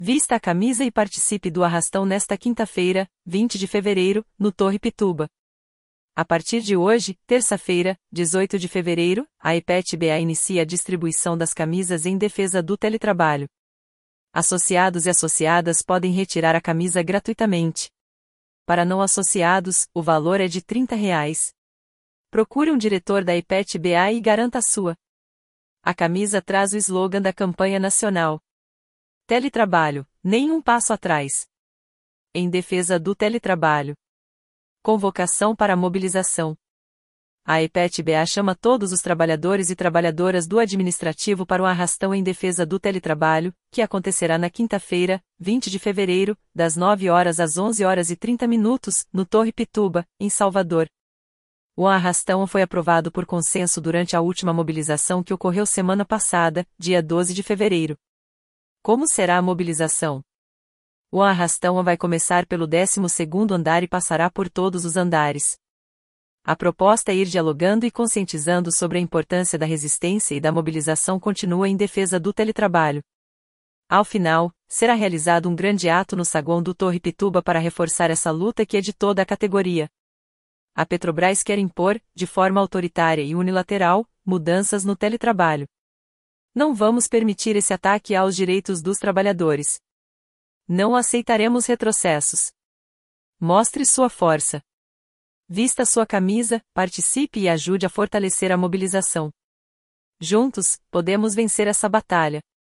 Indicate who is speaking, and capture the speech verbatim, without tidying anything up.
Speaker 1: Vista a camisa e participe do arrastão nesta quinta-feira, vinte de fevereiro, no Torre Pituba. A partir de hoje, terça-feira, dezoito de fevereiro, a E P E T B A inicia a distribuição das camisas em defesa do teletrabalho. Associados e associadas podem retirar a camisa gratuitamente. Para não associados, o valor é de trinta reais. Procure um diretor da E P E T B A e garanta a sua. A camisa traz o slogan da campanha nacional: Teletrabalho, nenhum passo atrás. Em defesa do teletrabalho. Convocação para a mobilização. A E P E T B A chama todos os trabalhadores e trabalhadoras do administrativo para um arrastão em defesa do teletrabalho, que acontecerá na quinta-feira, vinte de fevereiro, das nove horas às onze horas e trinta minutos, no Torre Pituba, em Salvador. O arrastão foi aprovado por consenso durante a última mobilização que ocorreu semana passada, dia doze de fevereiro. Como será a mobilização? O arrastão vai começar pelo décimo segundo andar e passará por todos os andares. A proposta é ir dialogando e conscientizando sobre a importância da resistência e da mobilização contínua em defesa do teletrabalho. Ao final, será realizado um grande ato no saguão do Torre Pituba para reforçar essa luta que é de toda a categoria. A Petrobras quer impor, de forma autoritária e unilateral, mudanças no teletrabalho. Não vamos permitir esse ataque aos direitos dos trabalhadores. Não aceitaremos retrocessos. Mostre sua força. Vista sua camisa, participe e ajude a fortalecer a mobilização. Juntos, podemos vencer essa batalha.